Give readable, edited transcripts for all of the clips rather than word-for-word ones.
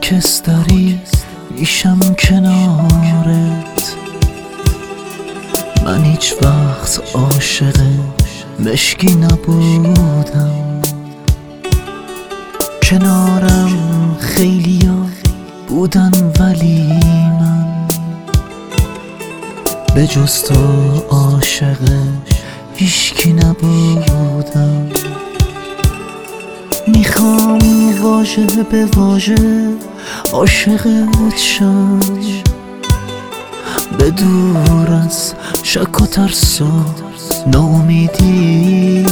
خاکستری میشم کنارت. من هیچ وقت عاشق مشکی نبودم، کنارم خیلیا بودن ولی من به جز تو عاشق هیچکی نبودم. میخوام واژه به واژه عاشقت شم، به دور از شک و ترس و ناامیدی.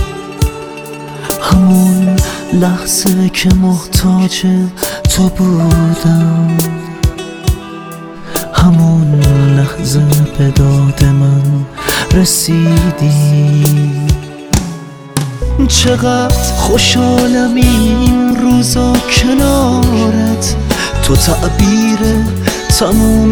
همون لحظه که محتاج تو بودم، همون لحظه به داد من رسیدی. چقدر خوشحالم این روزا کنارت، تو تعبیر تموم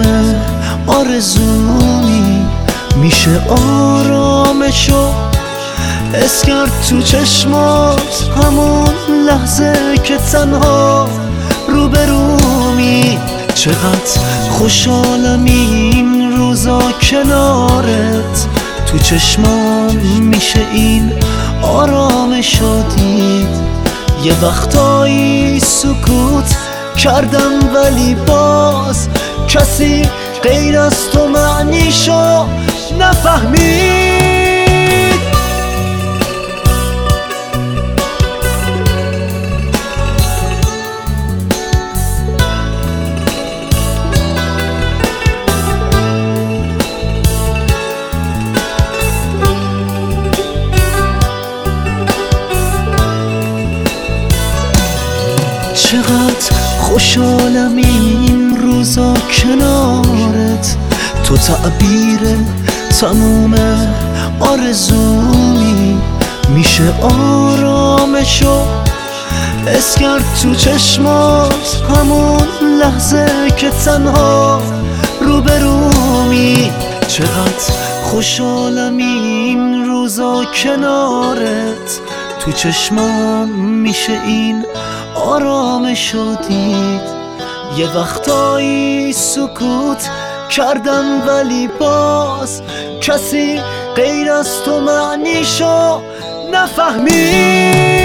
آرزومی. میشه آرامشو حس کرد تو چشمات، همون لحظه که تنها روبرومی. چقدر خوشحالم این روزا کنارت، تو چشمام میشه این آرامشو دید. یه وقتایی سکوت کردم ولی باز کسی غیر از تو معنیشو نفهمید. چقدر خوشحالم این روزا کنارت، تو تعبیر تموم آرزومی. میشه آرامشو حس کرد تو چشمات، همون لحظه که تنها روبرومی. چقدر خوشحالم این روزا کنارت، تو چشمام میشه این آرامشو دید. یه وقتایی سکوت کردم ولی باز کسی غیر از تو معنیشو نفهمید.